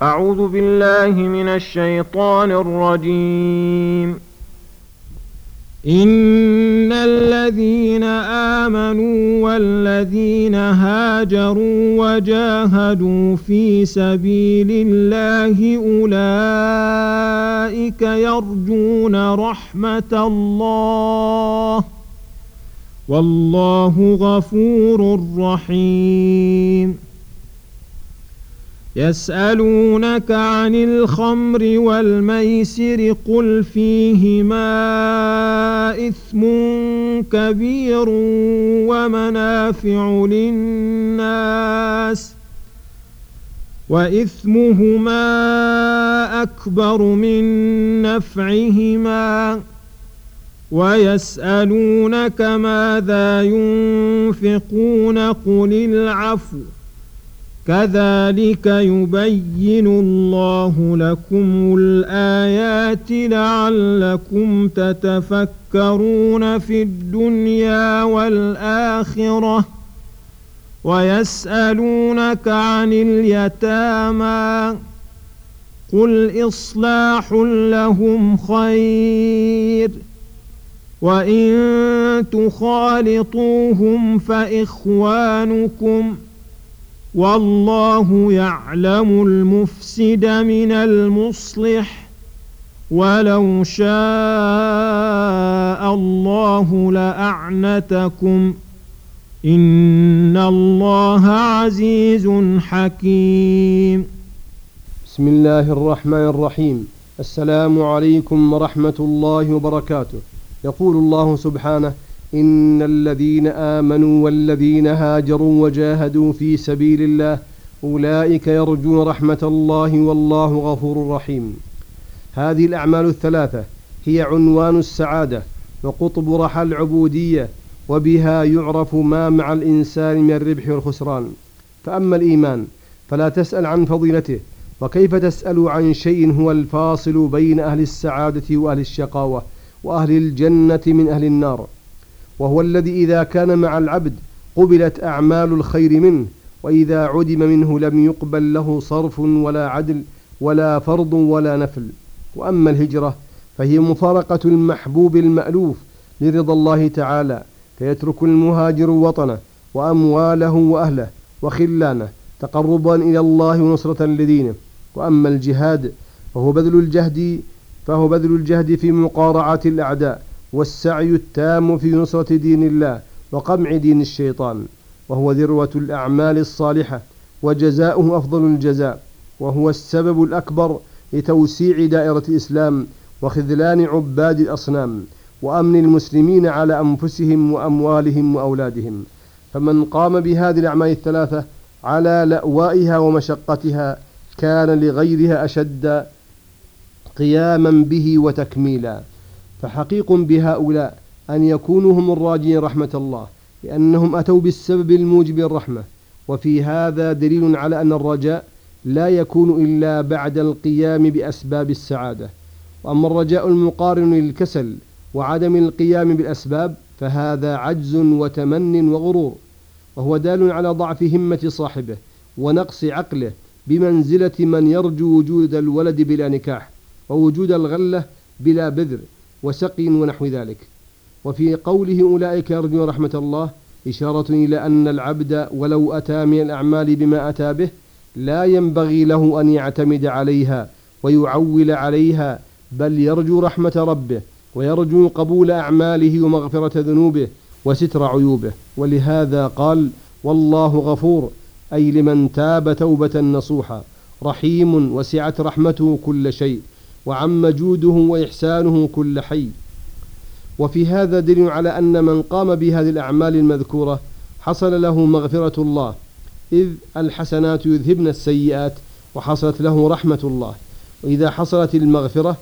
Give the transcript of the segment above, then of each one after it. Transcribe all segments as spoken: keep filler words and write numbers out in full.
أعوذ بالله من الشيطان الرجيم. إن الذين آمنوا والذين هاجروا وجاهدوا في سبيل الله أولئك يرجون رحمة الله والله غفور رحيم. يسألونك عن الخمر والميسر قل فيهما إثم كبير ومنافع للناس وإثمهما أكبر من نفعهما ويسألونك ماذا ينفقون قل العفو كذلك يبين الله لكم الآيات لعلكم تتفكرون في الدنيا والآخرة. ويسألونك عن اليتامى قل إصلاح لهم خير وإن تخالطوهم فإخوانكم والله يعلم المفسد من المصلح ولو شاء الله لأعنتكم إن الله عزيز حكيم. بسم الله الرحمن الرحيم. السلام عليكم ورحمة الله وبركاته. يقول الله سبحانه: إن الذين آمنوا والذين هاجروا وجاهدوا في سبيل الله أولئك يرجون رحمة الله والله غفور رحيم. هذه الأعمال الثلاثة هي عنوان السعادة وقطب رحى العبودية، وبها يعرف ما مع الإنسان من الربح والخسران. فأما الإيمان فلا تسأل عن فضيلته، وكيف تسأل عن شيء هو الفاصل بين أهل السعادة وأهل الشقاوة وأهل الجنة من أهل النار، وهو الذي إذا كان مع العبد قبلت أعمال الخير منه، وإذا عدم منه لم يقبل له صرف ولا عدل ولا فرض ولا نفل. وأما الهجرة فهي مفارقة المحبوب المألوف لرضا الله تعالى، فيترك المهاجر وطنه وأمواله وأهله وخلانه تقربا إلى الله ونصرة لدينه. وأما الجهاد فهو بذل الجهد فهو بذل الجهد في مقارعة الأعداء والسعي التام في نصرة دين الله وقمع دين الشيطان، وهو ذروة الأعمال الصالحة وجزاؤه أفضل الجزاء، وهو السبب الأكبر لتوسيع دائرة الإسلام وخذلان عباد الأصنام وأمن المسلمين على أنفسهم وأموالهم وأولادهم. فمن قام بهذه الأعمال الثلاثة على لأوائها ومشقتها كان لغيرها أشد قياما به وتكميلا. فحقيق بهؤلاء أن يكونوا هم الراجين رحمة الله، لأنهم أتوا بالسبب الموجب الرحمة. وفي هذا دليل على أن الرجاء لا يكون إلا بعد القيام بأسباب السعادة. وأما الرجاء المقارن للكسل وعدم القيام بالأسباب فهذا عجز وتمن وغرور، وهو دال على ضعف همة صاحبه ونقص عقله، بمنزلة من يرجو وجود الولد بلا نكاح ووجود الغلة بلا بذر وسقي ونحو ذلك. وفي قوله أولئك يرجون رحمة الله إشارة إلى أن العبد ولو أتى من الأعمال بما أتى به لا ينبغي له أن يعتمد عليها ويعول عليها، بل يرجو رحمة ربه ويرجو قبول أعماله ومغفرة ذنوبه وستر عيوبه. ولهذا قال: والله غفور، أي لمن تاب توبة نصوحا، رحيم وسعت رحمته كل شيء، وعم جوده وإحسانه كل حي. وفي هذا دليل على أن من قام بهذه الأعمال المذكورة حصل له مغفرة الله، إذ الحسنات يذهبن السيئات، وحصلت له رحمة الله. وإذا حصلت المغفرة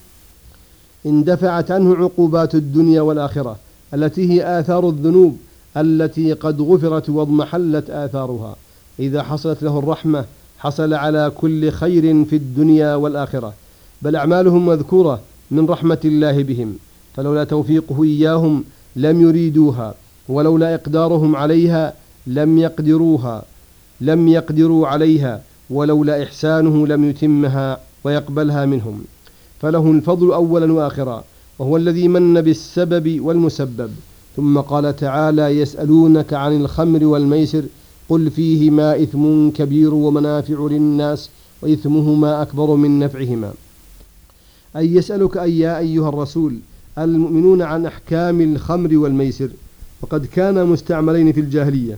اندفعت عنه عقوبات الدنيا والآخرة التي هي آثار الذنوب التي قد غفرت واضمحلت آثارها. إذا حصلت له الرحمة حصل على كل خير في الدنيا والآخرة، بل أعمالهم مذكورة من رحمة الله بهم، فلولا توفيقه إياهم لم يريدوها، ولولا إقدارهم عليها لم يقدروها لم يقدروا عليها، ولولا إحسانه لم يتمها ويقبلها منهم، فله الفضل أولا وآخرا، وهو الذي من بالسبب والمسبب. ثم قال تعالى: يسألونك عن الخمر والميسر قل فيهما إثم كبير ومنافع للناس وإثمهما أكبر من نفعهما. أي يسألك أي يا أيها الرسول المؤمنون عن أحكام الخمر والميسر، وقد كانا مستعملين في الجاهلية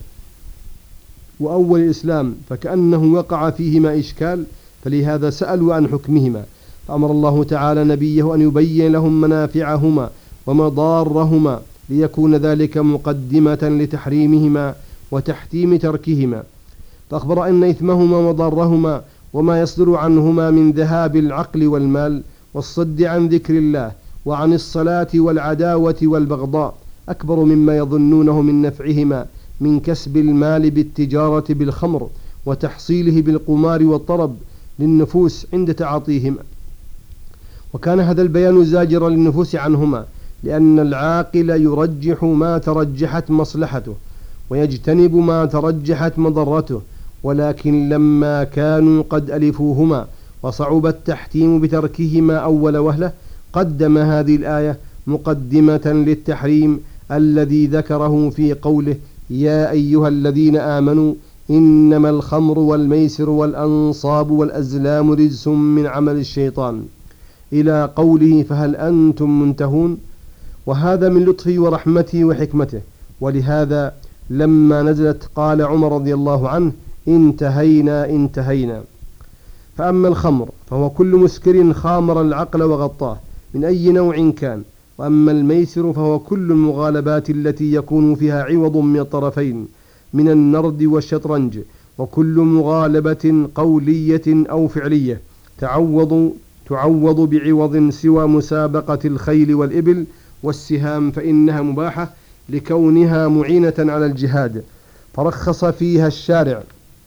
وأول الإسلام، فكأنه وقع فيهما إشكال، فلهذا سألوا عن حكمهما، فأمر الله تعالى نبيه أن يبين لهم منافعهما ومضارهما، ليكون ذلك مقدمة لتحريمهما وتحتيم تركهما. فأخبر أن إثمهما ومضارهما وما يصدر عنهما من ذهاب العقل والمال والصد عن ذكر الله وعن الصلاة والعداوة والبغضاء أكبر مما يظنونه من نفعهما من كسب المال بالتجارة بالخمر وتحصيله بالقمار والطرب للنفوس عند تعاطيهما. وكان هذا البيان زاجرا للنفوس عنهما، لأن العاقل يرجح ما ترجحت مصلحته ويجتنب ما ترجحت مضرته، ولكن لما كانوا قد ألفوهما وصعب التحتيم بتركهما أول وهلة، قدم هذه الآية مقدمة للتحريم الذي ذكره في قوله: يا أيها الذين آمنوا إنما الخمر والميسر والأنصاب والأزلام رجس من عمل الشيطان، إلى قوله: فهل أنتم منتهون؟ وهذا من لطفه ورحمته وحكمته، ولهذا لما نزلت قال عمر رضي الله عنه: انتهينا انتهينا. فأما الخمر فهو كل مسكر خامر العقل وغطاه من أي نوع كان، وأما الميسر فهو كل المغالبات التي يكون فيها عوض من الطرفين من النرد والشطرنج، وكل مغالبة قولية أو فعلية تعوض تعوض بعوض سوى مسابقة الخيل والإبل والسهام، فإنها مباحة لكونها معينة على الجهاد، فرخص فيها الشارع.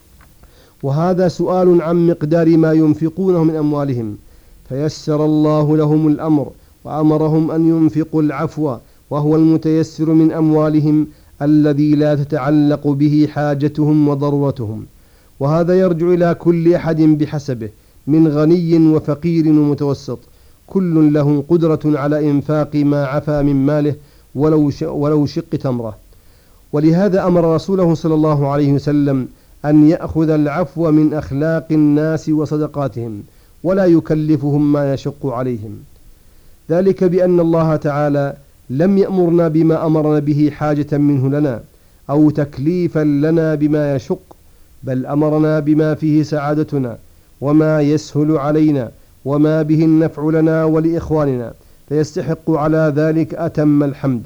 وهذا سؤال عن مقدار ما ينفقونه من أموالهم، فيسر الله لهم الأمر وأمرهم أن ينفقوا العفو، وهو المتيسر من أموالهم الذي لا تتعلق به حاجتهم وضرورتهم. وهذا يرجع إلى كل أحد بحسبه من غني وفقير ومتوسط، كل له قدرة على إنفاق ما عفا من ماله ولو ولو شق تمرة. ولهذا أمر رسوله صلى الله عليه وسلم أن يأخذ العفو من أخلاق الناس وصدقاتهم، ولا يكلفهم ما يشق عليهم، ذلك بأن الله تعالى لم يأمرنا بما أمرنا به حاجة منه لنا أو تكليفا لنا بما يشق، بل أمرنا بما فيه سعادتنا وما يسهل علينا وما به النفع لنا ولإخواننا، فيستحق على ذلك أتم الحمد.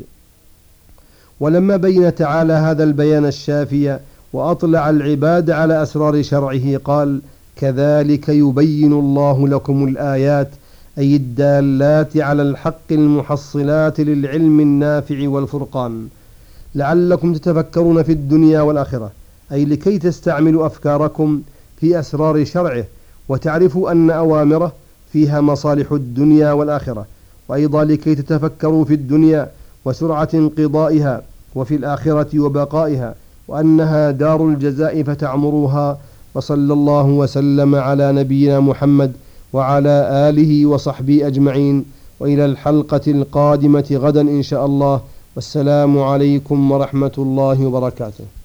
ولما بين تعالى هذا البيان الشافي وأطلع العباد على أسرار شرعه قال: كذلك يبين الله لكم الآيات، أي الدالات على الحق المحصلات للعلم النافع والفرقان، لعلكم تتفكرون في الدنيا والآخرة، أي لكي تستعملوا أفكاركم في أسرار شرعه وتعرفوا أن أوامره فيها مصالح الدنيا والآخرة، وأيضا لكي تتفكروا في الدنيا وسرعة انقضائها، وفي الآخرة وبقائها، وأنها دار الجزاء فتعمروها. وصلى الله وسلم على نبينا محمد وعلى آله وصحبه أجمعين، وإلى الحلقة القادمة غدا إن شاء الله، والسلام عليكم ورحمة الله وبركاته.